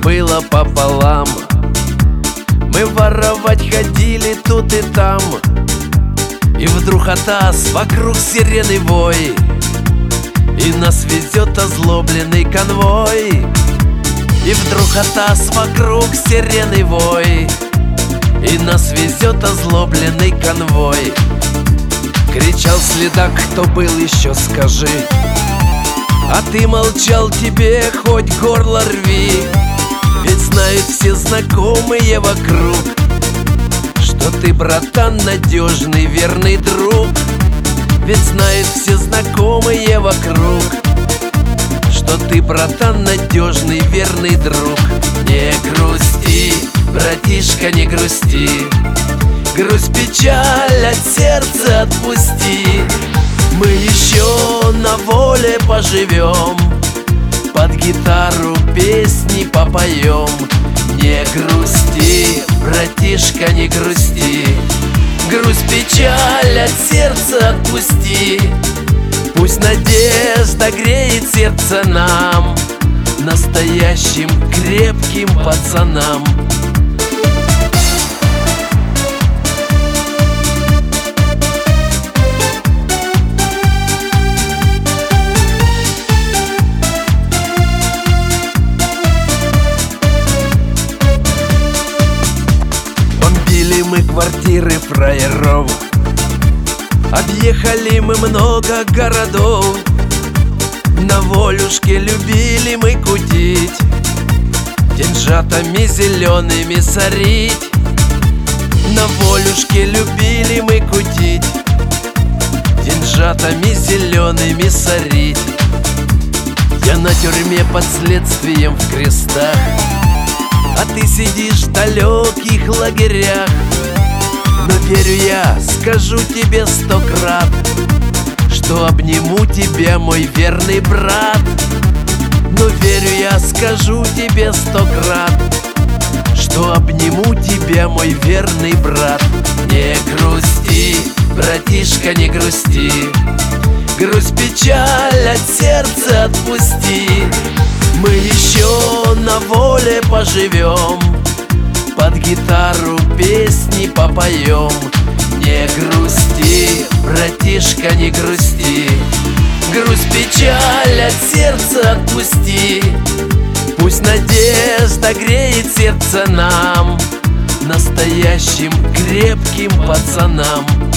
было пополам. Мы воровать ходили тут и там, и вдруг атас, вокруг сирены вой, и нас везет озлобленный конвой. И вдруг атас, вокруг сирены вой, и нас везет озлобленный конвой. Кричал следак: кто был еще, скажи. А ты молчал, тебе хоть горло рви. Ведь знают все знакомые вокруг, что ты, братан, надежный, верный друг. Ведь знают все знакомые вокруг, что ты, братан, надежный, верный друг. Не грусти, братишка, не грусти. Грусть, печаль от сердца отпусти. Мы еще на воле поживем, под гитару песни попоем. Не грусти, братишка, не грусти. Грусть, печаль от сердца отпусти. Пусть надежда греет сердце нам, настоящим крепким пацанам. Бомбили мы квартиры фраеров, объехали мы много городов. На волюшке любили мы кутить, деньжатами зелеными сорить. На волюшке любили мы кутить, деньжатами зелеными сорить. Я на тюрьме под следствием в крестах, а ты сидишь в далеких лагерях. Но верю я, скажу тебе 100 крат, что обниму тебя, мой верный брат. Но верю я, скажу тебе 100 крат, что обниму тебя, мой верный брат. Не грусти, братишка, не грусти. Грусть, печаль от сердца отпусти. Мы еще на воле поживем, под гитару песни попоем. Не грусти, братишка, не грусти. Грусть, печаль от сердца отпусти. Пусть надежда греет сердце нам, настоящим крепким пацанам.